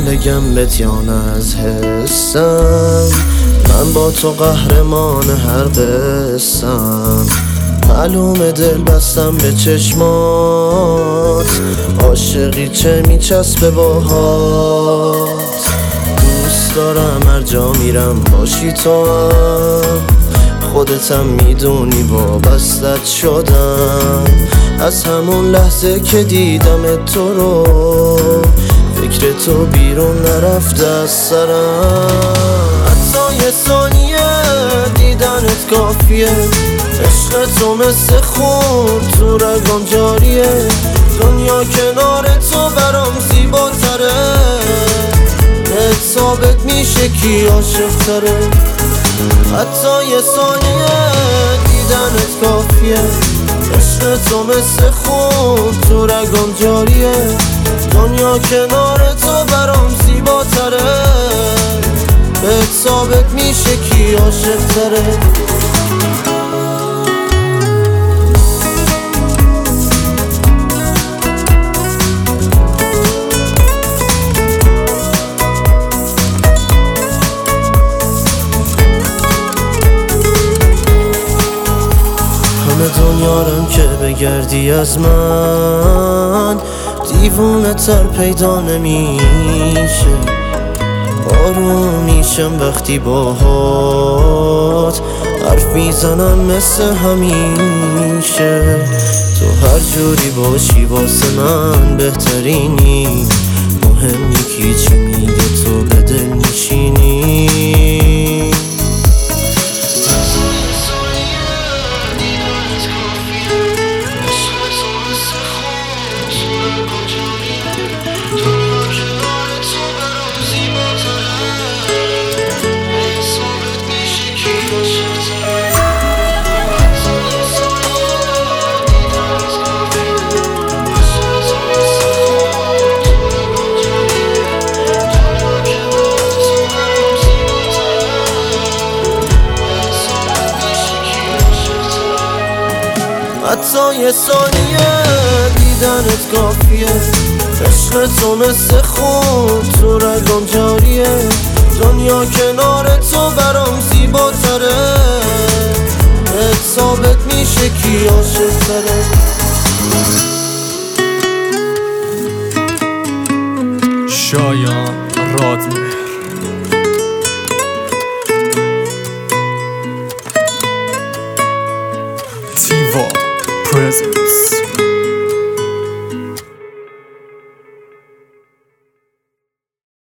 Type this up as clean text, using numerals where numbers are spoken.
بگم بهت یا نه از حسم، من با تو قهرمان هر قصم. معلومه دل بستم به چشمات، عاشقی چه میچسبه باهات. دوست دارم هر جا میرم باشی تو هم، خودتم میدونی وابستت شدم. از همون لحظه که دیدم تو رو، فکر تو بیرون نرفته از سرم. حتی یه ثانیه دیدنت کافیه، عشق تو مثل خون تو رگام جاریه. دنیا کنار تو برام زیباتره، بهت ثابت میشه کی عاشق تره. حتی یه ثانیه دیدنت کافیه، عشق تو مثل خون تو رگام جاریه. دنیا کنار تو برام زیباتره، بهت ثابت میشه کی عاشق تره. دنیارم که بگردی از من، دیوونه تر پیدا نمیشه. آروم میشم وقتی باهات حرف میزنم مثل همیشه. تو هر جوری باشی واسه من بهترینی، مهم نیکی چی میگه تو به دل میشینی. حتی یه ثانیه دیدنت کافیه، عشق تو مثل خون تو رگام جاریه. دنیا کنار تو برام زیباتره، بهت ثابت میشه کی عاشق تره. شایان رادمهر تیوا presence.